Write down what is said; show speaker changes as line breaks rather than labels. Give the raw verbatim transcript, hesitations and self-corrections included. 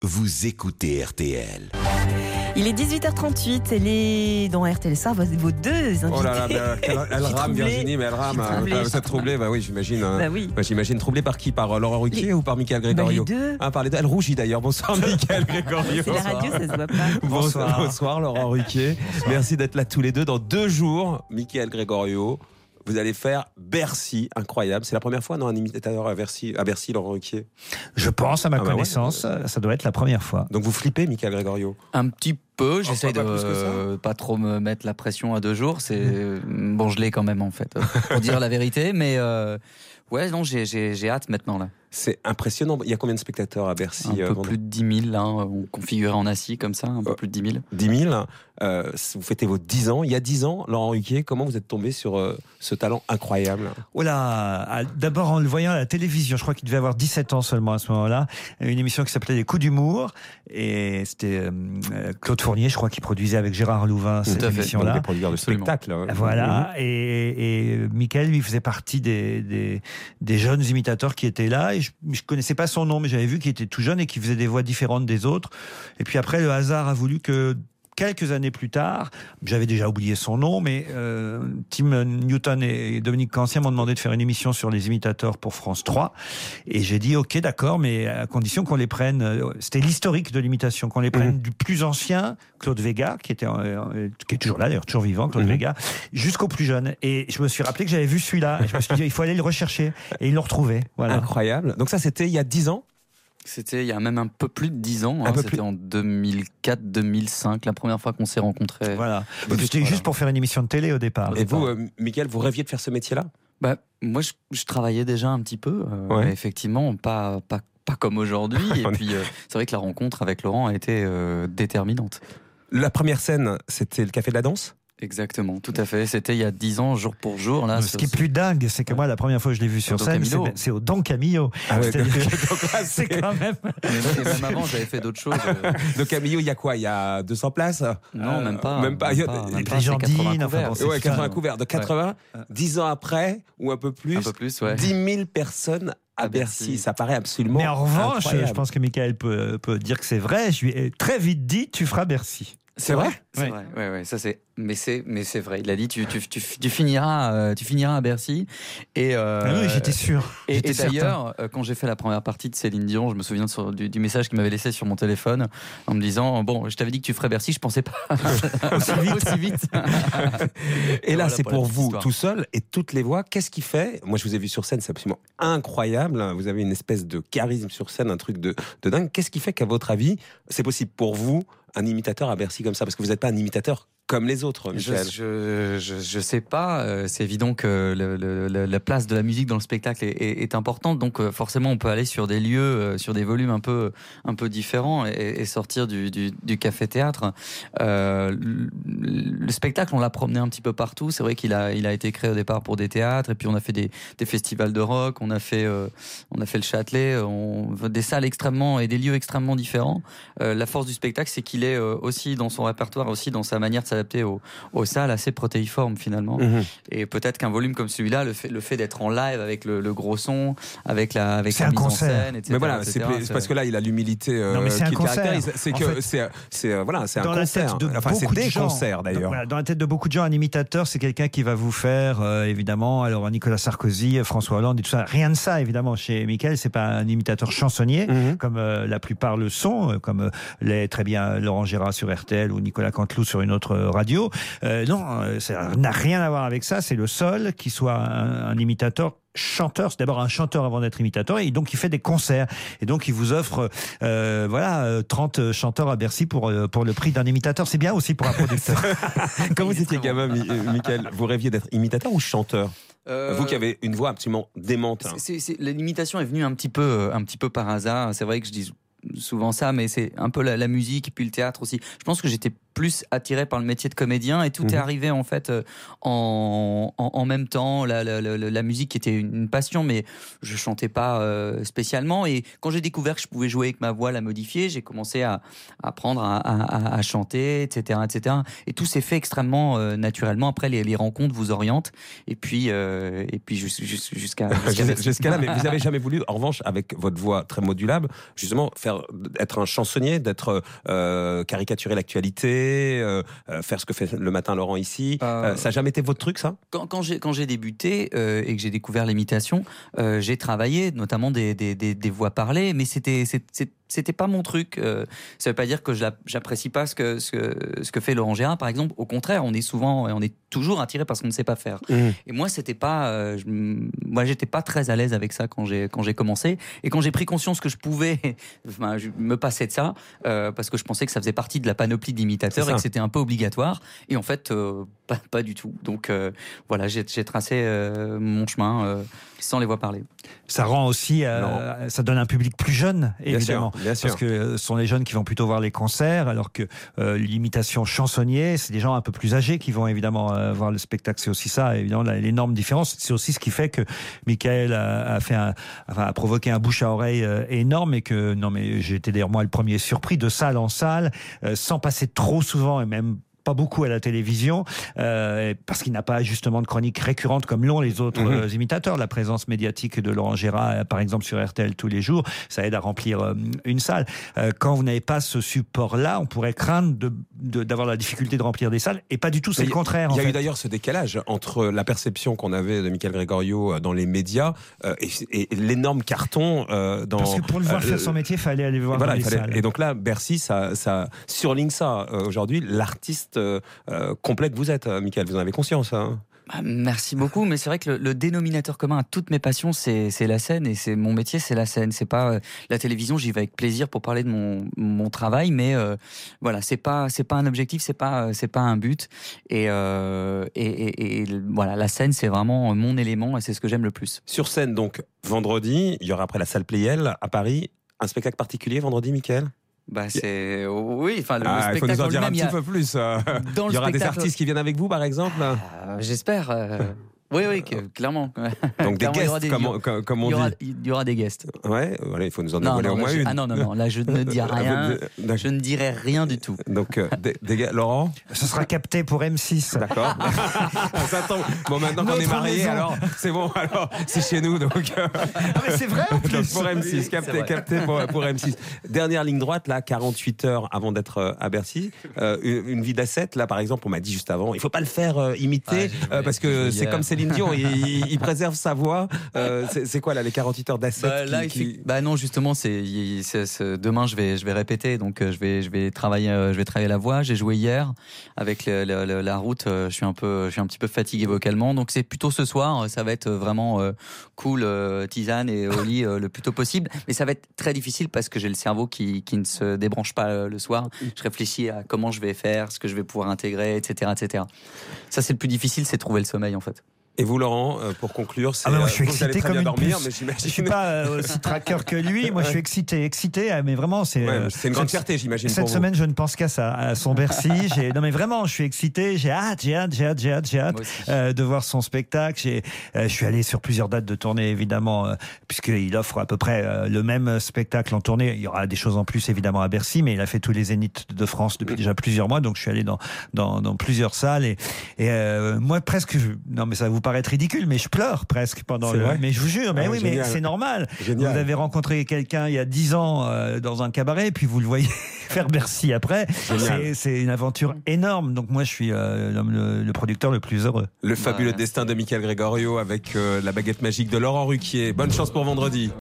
Vous écoutez R T L.
Il est dix-huit heures trente-huit, elle est dans R T L Soir, vos deux invités.
Oh là là, bah, elle, elle rame troublée. Virginie, mais elle rame. Hein, vous êtes troublée, bah oui, j'imagine.
Bah oui.
Bah, j'imagine troublée par qui? Par euh, Laurent Ruquier les... ou par Mickaël Grégorio?
Bah les deux.
Ah, par les deux. Elle rougit d'ailleurs. Bonsoir Mickaël Grégorio.
C'est la radio, ça se voit pas.
Bonsoir, bonsoir Laurent Ruquier. Bonsoir. Merci d'être là tous les deux. Dans deux jours, Mickaël Grégorio, vous allez faire Bercy, incroyable. C'est la première fois, non, un imitateur à Bercy, à Bercy, Laurent Ruquier?
Je pense, à ma ah bah connaissance,
ouais.
ça doit être la première fois.
Donc vous flippez, Mickaël Grégorio?
Un petit peu, j'essaye
oh,
de euh, pas trop me mettre la pression à deux jours. C'est mmh. bon, je l'ai quand même en fait, pour dire la vérité. Mais euh, ouais, non, j'ai, j'ai, j'ai hâte maintenant là.
C'est impressionnant. Il y a combien de spectateurs à Bercy?
Un peu
euh,
plus de dix mille, là, on configurait en assis comme ça, un peu euh, plus de dix mille.
dix mille, euh, vous fêtez vos dix ans. Il y a dix ans, Laurent Ruquier, comment vous êtes tombé sur euh, ce talent incroyable?
Oh là, d'abord en le voyant à la télévision, je crois qu'il devait avoir dix-sept ans seulement à ce moment-là, une émission qui s'appelait Les Coups d'humour, et c'était euh, Claude Fournier, je crois, qui produisait avec Gérard Louvain cette émission-là.
Des producteurs de spectacle.
Hein. Voilà, mmh. et, et Mickaël, lui, faisait partie des, des, des jeunes imitateurs qui étaient là, et je ne connaissais pas son nom, mais j'avais vu qu'il était tout jeune et qu'il faisait des voix différentes des autres. Et puis après, le hasard a voulu que quelques années plus tard, j'avais déjà oublié son nom, mais euh, Tim Newton et Dominique Cancien m'ont demandé de faire une émission sur les imitateurs pour France trois. Et j'ai dit, ok, d'accord, mais à condition qu'on les prenne, euh, c'était l'historique de l'imitation, qu'on les prenne mmh. du plus ancien, Claude Véga, qui, était, euh, qui est toujours là, d'ailleurs, toujours vivant, Claude mmh. Véga, jusqu'au plus jeune. Et je me suis rappelé que j'avais vu celui-là. Et je me suis dit, il faut aller le rechercher. Et ils l'ont retrouvé. Voilà.
Incroyable. Donc ça, c'était il y a dix ans?
C'était il y a même un peu plus de dix ans, hein, c'était plus... en deux mille quatre deux mille cinq, la première fois qu'on s'est rencontrés.
Voilà. C'était voilà. juste pour faire une émission de télé au départ.
Et vous, euh, Mickaël, vous rêviez de faire ce métier-là?
Bah, moi, je, je travaillais déjà un petit peu, euh, ouais. effectivement, pas, pas, pas comme aujourd'hui. Et puis, euh, c'est vrai que la rencontre avec Laurent a été euh, déterminante.
La première scène, c'était le Café de la Danse?
Exactement, tout à fait. C'était il y a dix ans, jour pour jour. Là,
ce, ce qui est plus dingue, c'est que moi, la première fois que je l'ai vu sur scène, c'est, c'est au Don Camillo.
Ah ouais, donc,
que... c'est quand même.
Et même avant, j'avais fait d'autres choses.
Don Camillo, il y a quoi? Il y a deux cents places?
Non, euh, même pas.
Même pas.
Même pas, même pas,
Jardine, enfin, bon,
ouais, quatre-vingts couverts. De quatre-vingts, ouais. dix ans après, ou un peu plus,
un peu plus ouais.
dix mille personnes à Bercy. Bercy. Ça paraît absolument.
Mais en revanche,
incroyable.
Je pense que Mickaël peut, peut dire que c'est vrai. Je lui ai très vite dit, tu feras Bercy.
C'est vrai, c'est ouais. vrai. Ouais, ouais, ça c'est. Mais c'est, mais c'est vrai. Il a dit, tu, tu, tu, tu finiras, euh, tu finiras à Bercy. Et euh,
ah oui, j'étais sûr.
Et,
j'étais
et d'ailleurs, euh, quand j'ai fait la première partie de Céline Dion, je me souviens sur, du, du message qu'il m'avait laissé sur mon téléphone en me disant, bon, je t'avais dit que tu ferais Bercy, je pensais pas aussi vite. aussi vite.
Et, et là, voilà c'est pour, pour vous histoire. Tout seul et toutes les voix. Qu'est-ce qui fait? Moi, je vous ai vu sur scène, c'est absolument incroyable. Vous avez une espèce de charisme sur scène, un truc de, de dingue. Qu'est-ce qui fait qu'à votre avis, c'est possible pour vous un imitateur à Bercy comme ça? Parce que vous n'êtes pas un imitateur comme les autres, Mickaël.
Je, je, je sais pas. Euh, c'est évident que le, le, la place de la musique dans le spectacle est, est, est importante. Donc euh, forcément, on peut aller sur des lieux, euh, sur des volumes un peu, un peu différents et, et sortir du, du, du café-théâtre. Euh, le, le spectacle, on l'a promené un petit peu partout. C'est vrai qu'il a, il a été créé au départ pour des théâtres. Et puis on a fait des, des festivals de rock. On a fait, euh, on a fait le Châtelet. On, des salles extrêmement et des lieux extrêmement différents. Euh, la force du spectacle, c'est qu'il est euh, aussi dans son répertoire, aussi dans sa manière de s'adapter Aux, aux salles assez protéiformes finalement. Mmh. Et peut-être qu'un volume comme celui-là, le fait, le fait d'être en live avec le, le gros son, avec la, avec
c'est
la
un
mise
concert.
en scène, et cetera.
Mais voilà,
et cetera
c'est, c'est parce que là, il a l'humilité euh,
non, mais c'est
qui
un
le
concert.
caractérise. C'est
en
que
fait,
c'est, c'est voilà, c'est un
dans
concert.
La tête de
enfin, c'est des
de gens,
concerts d'ailleurs.
Dans, voilà, dans la tête de beaucoup de gens, un imitateur, c'est quelqu'un qui va vous faire euh, évidemment, alors Nicolas Sarkozy, François Hollande et tout ça. Rien de ça évidemment chez Mickaël. C'est pas un imitateur chansonnier mmh. comme euh, la plupart le sont, euh, comme euh, l'est très bien Laurent Gérard sur R T L ou Nicolas Canteloup sur une autre euh, radio. Euh, non, ça n'a rien à voir avec ça. C'est le seul qui soit un, un imitateur chanteur. C'est d'abord un chanteur avant d'être imitateur, et donc il fait des concerts. Et donc il vous offre euh, voilà trente chanteurs à Bercy pour, pour le prix d'un imitateur. C'est bien aussi pour un producteur.
Quand vous étiez gamin, Mickaël, vous rêviez d'être imitateur ou chanteur?
Euh,
vous qui avez une voix absolument démente. Hein.
C'est, c'est, l'imitation est venue un petit peu, un petit peu par hasard. C'est vrai que je dis souvent ça, mais c'est un peu la, la musique et puis le théâtre aussi. Je pense que j'étais plus attiré par le métier de comédien, et tout mmh. est arrivé en fait en, en, en même temps. La, la, la, la musique était une passion, mais je chantais pas euh, spécialement. Et quand j'ai découvert que je pouvais jouer avec ma voix, la modifier, j'ai commencé à, à apprendre à, à, à chanter, et cetera, et cetera. Et tout s'est fait extrêmement euh, naturellement. Après, les, les rencontres vous orientent, et puis euh, et puis jusqu'à jusqu'à,
jusqu'à, jusqu'à là. Mais vous avez jamais voulu, en revanche, avec votre voix très modulable, justement faire être un chansonnier, d'être euh, caricaturer l'actualité. Euh, faire ce que fait le matin Laurent ici, euh, euh, ça n'a jamais été votre truc, ça?
Quand, quand, j'ai, quand j'ai débuté euh, et que j'ai découvert l'imitation, euh, j'ai travaillé notamment des, des, des, des voix parlées, mais c'était, c'est, c'est, c'était pas mon truc. Euh, ça veut pas dire que j'apprécie pas ce que, ce, que, ce que fait Laurent Gérard, par exemple. Au contraire, on est souvent, on est toujours attiré parce qu'on ne sait pas faire. Mmh. Et moi, c'était pas, euh, je, moi, j'étais pas très à l'aise avec ça quand j'ai, quand j'ai commencé. Et quand j'ai pris conscience que je pouvais enfin, je me passer de ça, euh, parce que je pensais que ça faisait partie de la panoplie d'imitateurs et que c'était un peu obligatoire. Et en fait, euh, pas, pas du tout. Donc euh, voilà, j'ai, j'ai tracé euh, mon chemin euh, sans les voix parler.
Ça rend aussi, euh, ça donne un public plus jeune, évidemment. Bien sûr, bien sûr. Parce que ce sont les jeunes qui vont plutôt voir les concerts, alors que euh, l'imitation chansonnier, c'est des gens un peu plus âgés qui vont évidemment euh, voir le spectacle. C'est aussi ça, évidemment, l'énorme différence. C'est aussi ce qui fait que Michael a, a fait un, enfin, a provoqué un bouche à oreille euh, énorme, et que, non mais j'ai été d'ailleurs moi le premier surpris, de salle en salle, euh, sans passer trop souvent, et même pas beaucoup à la télévision, euh, parce qu'il n'a pas justement de chronique récurrente comme l'ont les autres mmh. euh, imitateurs. La présence médiatique de Laurent Gérard, euh, par exemple sur R T L tous les jours, ça aide à remplir euh, une salle. Euh, quand vous n'avez pas ce support-là, on pourrait craindre de, de, d'avoir la difficulté de remplir des salles, et pas du tout, c'est
Mais
le contraire.
Il y a
en
eu
fait.
d'ailleurs ce décalage entre la perception qu'on avait de Michael Gregorio dans les médias euh, et, et l'énorme carton euh, dans...
Parce que pour le voir euh, faire son métier, il fallait aller voir
voilà,
dans les
fallait,
salles.
Et donc là, Bercy, ça, ça surligne ça. Euh, aujourd'hui, l'artiste Euh, euh, complet que vous êtes, euh, Michael, vous en avez conscience, hein?
Merci beaucoup, mais c'est vrai que le, le dénominateur commun à toutes mes passions, c'est, c'est la scène, et c'est mon métier, c'est la scène. C'est pas euh, la télévision, j'y vais avec plaisir pour parler de mon, mon travail, mais euh, voilà, c'est pas c'est pas un objectif, c'est pas c'est pas un but, et, euh, et, et, et voilà, la scène, c'est vraiment mon élément, et c'est ce que j'aime le plus.
Sur scène, donc vendredi, il y aura après la salle Playel à Paris un spectacle particulier vendredi, Michael?
Bah c'est oui, enfin le,
ah,
le spectacle.
Il faut nous en dire un petit
a...
peu plus. Euh...
Dans
il y aura
spectacle...
des artistes qui viennent avec vous, par exemple.
euh, J'espère. Euh... Oui, oui, que, clairement.
Donc des guests, des, comme, comme, comme on
il y aura,
dit.
Il y aura des guests.
Ouais, voilà, il faut nous en
dévoiler
au moins
je,
une.
Ah non, non, non, là je ne dis rien. Je ne dirai rien du tout.
Donc, euh, des, des, Laurent,
ce sera capté pour M six.
D'accord. Ça tombe. Bon, maintenant qu'on est mariés, alors c'est bon, alors c'est chez nous. Donc, euh...
ah, mais c'est vrai en plus.
Donc, pour M six, capté, capté pour, pour M six. Dernière ligne droite, là, quarante-huit heures avant d'être à Bercy. Euh, une, une vie d'asset, là, par exemple, on m'a dit juste avant, il ne faut pas le faire euh, imiter, ah, euh, parce que c'est comme Céline Dion. Il, il préserve sa voix. Euh, c'est, c'est quoi là les quarante-huit heures d'asset
bah, là, qui, qui... bah non, justement, c'est, c'est, c'est demain je vais je vais répéter, donc euh, je vais je vais travailler euh, je vais travailler la voix. J'ai joué hier avec le, le, le, la route. Euh, je suis un peu je suis un petit peu fatigué vocalement, donc c'est plutôt ce soir. Ça va être vraiment euh, cool, euh, tisane et au lit euh, le plus tôt possible. Mais ça va être très difficile parce que j'ai le cerveau qui qui ne se débranche pas euh, le soir. Je réfléchis à comment je vais faire, ce que je vais pouvoir intégrer, et cetera, et cetera. Ça c'est le plus difficile, c'est trouver le sommeil en fait.
Et vous, Laurent, pour conclure, c'est,
ah bah moi, je suis
vous
excité
allez très
comme
bien
une
dormir,
puce.
mais j'imagine.
Je suis pas euh, aussi traqueur que lui. Moi, je suis excité, excité. Mais vraiment, c'est.
Ouais, c'est une grande fierté, j'imagine.
Cette
pour
semaine,
vous.
je ne pense qu'à ça, à son Bercy. J'ai... Non, mais vraiment, je suis excité. J'ai hâte, j'ai hâte, j'ai hâte, j'ai hâte, j'ai hâte euh, de voir son spectacle. J'ai, euh, je suis allé sur plusieurs dates de tournée, évidemment, euh, puisqu'il offre à peu près euh, le même spectacle en tournée. Il y aura des choses en plus, évidemment, à Bercy, mais il a fait tous les Zéniths de France depuis déjà plusieurs mois. Donc, je suis allé dans dans, dans plusieurs salles et, et euh, moi, presque. Je... Non, mais ça va vous paraître ridicule, mais je pleure presque. Pendant le... Mais je vous jure, mais ah, oui, génial. Mais c'est normal. Génial. Vous avez rencontré quelqu'un il y a dix ans euh, dans un cabaret, et puis vous le voyez faire Bercy après. C'est, c'est une aventure énorme. Donc moi, je suis euh, le, le producteur le plus heureux.
Le fabuleux ouais. destin de Michael Gregorio avec euh, la baguette magique de Laurent Ruquier. Bonne chance pour vendredi.